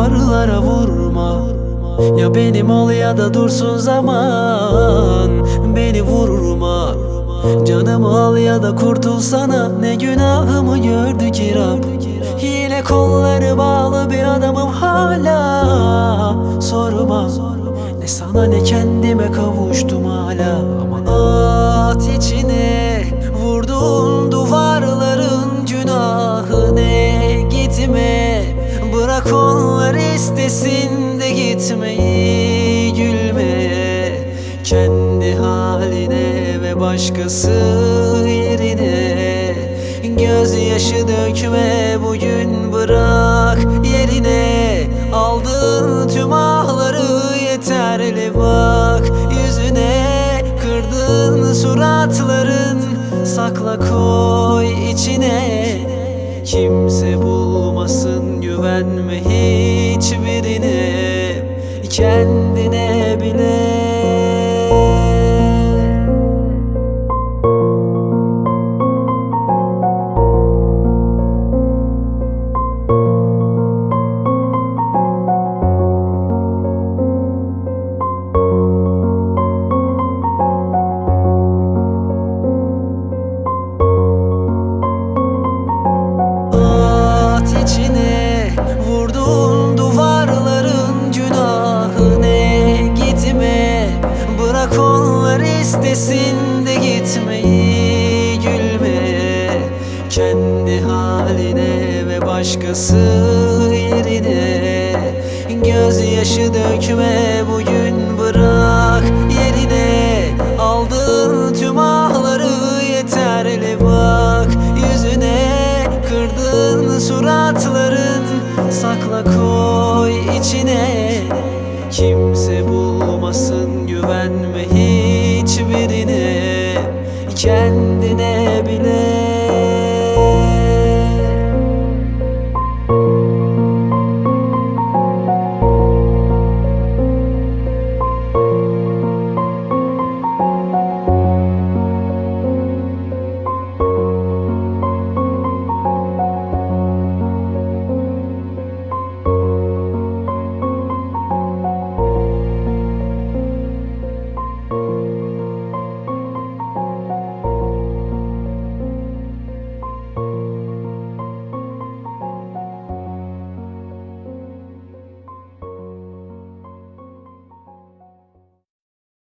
duvarlara vurma. Ya benim ol ya da dursun zaman, beni vurma. Canımı al ya da kurtulsana, ne günahımı gördü ki Rab. Yine kolları bağlı bir adamım hala. Sorma, ne sana ne kendime kavuştum hala. Aman at içine vurduğun duvarların günahı ne, gitme. Bırak onlar istesin de gitmeyi, gülmeye. Kendi haline ve başkası yerine gözyaşı dökme bugün, bırak yerine. Aldığın tüm ahları yeterli, bak yüzüne. Kırdığın suratların sakla koy içine. Kimse bulmasın, güvenme hiçbirine, kendine bile. İçine vurduğun duvarların günahı ne, gitme. Bırak onlar istesin de gitmeyi, gülmeye. Kendi haline ve başkası yerine gözyaşı dökme bugün, bırak yerine. Aldığın tüm ahları yeterli, bak yüzüne. Kırdığın suratların sakla